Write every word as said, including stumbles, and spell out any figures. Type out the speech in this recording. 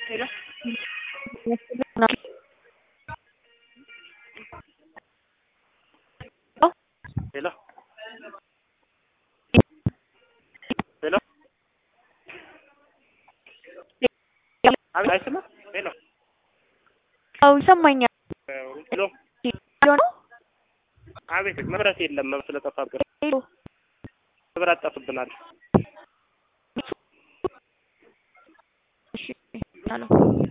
ሄሎ ሄሎ ሄሎ አቤት አይሰማም? ሄሎ አው ይሰማኛል። ሄሎ ሄሎ አቤት መብራት የለም። መብራት ስለጠፋብን ሄሎ መብራት ጠፍብናል። እሺ አሎ